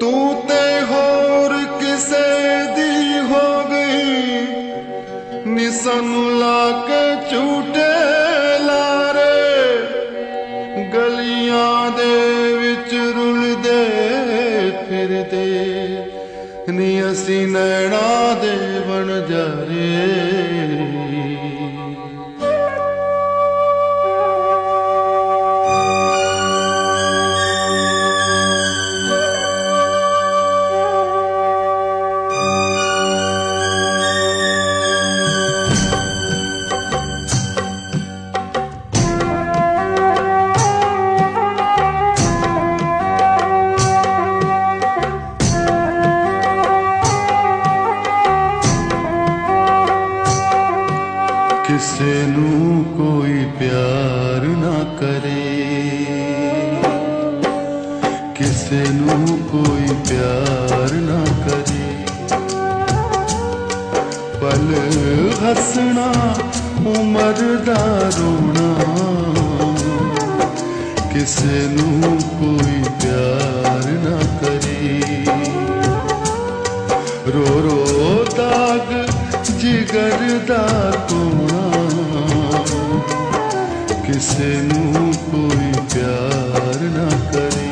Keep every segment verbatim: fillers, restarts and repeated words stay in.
तू ते होर किसे दी हो गई नी सानू लाके झूठे लारे गलियां दे विच रुलदे फिरदे नी असी नैना दे बन जारे। किसे नू कोई प्यार ना करे, किसे नू कोई प्यार ना करे, पल हसना उमर दा रोना, किसे नू कोई प्यार ना करे। रो रो दाग जिगर दा कोना, किसे नू कोई प्यार ना करे।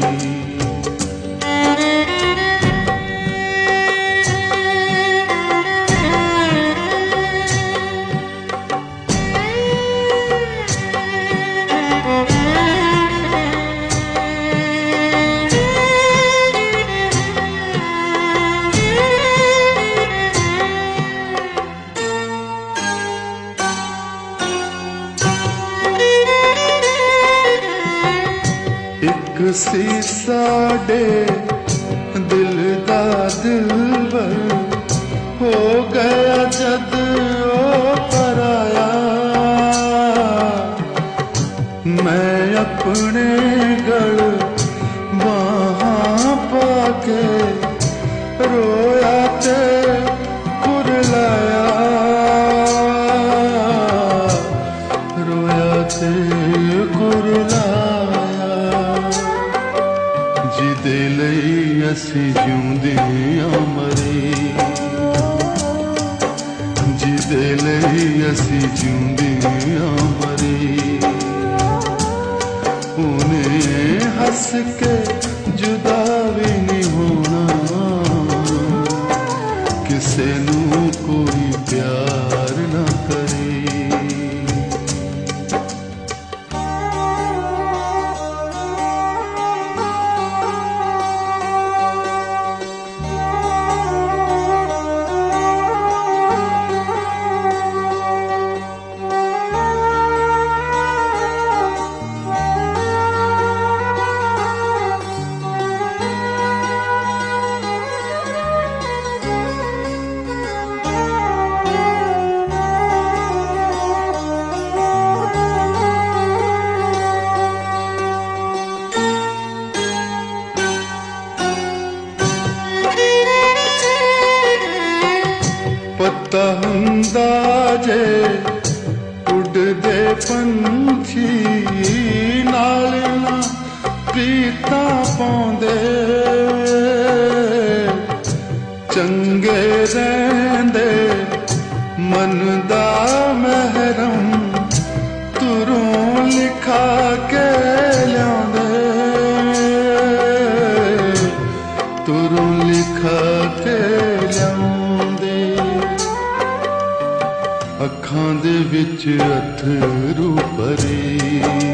एक सी साडे दिल दा दिलबर हो गया जद ओ पराया, मैं अपने गल बाहां पाके रोया ते कुरलाया, रोया ते कुरलाया। जिदे लई असी जिउंदे आ मरे, जिदे लई असी जिउंदे आ मरे, उन्हें हस के जुदा भी नहीं होना, किसे नू कोई प्यार ना करे। पता हुंदा जे उड़दे पंछी नाल ना प्रीता पाउंदे, चंगे रहंदे मन दा महरम तुरों लिखा के लियाउंदे, तुरों लिखा के लियाउंदे। अखां दे विच अथरू भरे,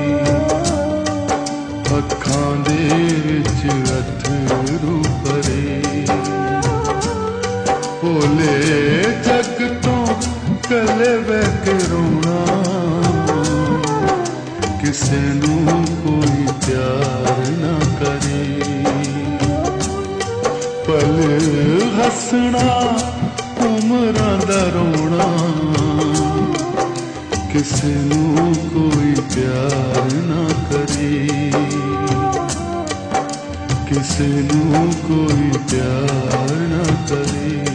अखां दे विच अथरू भरे, भोले जग तो कले बैठ रोना, किसे नू कोई प्यार ना करे। पल हसना उमरां दा रोना, किसे नू कोई प्यार ना करे, किसे नू कोई प्यार ना करे।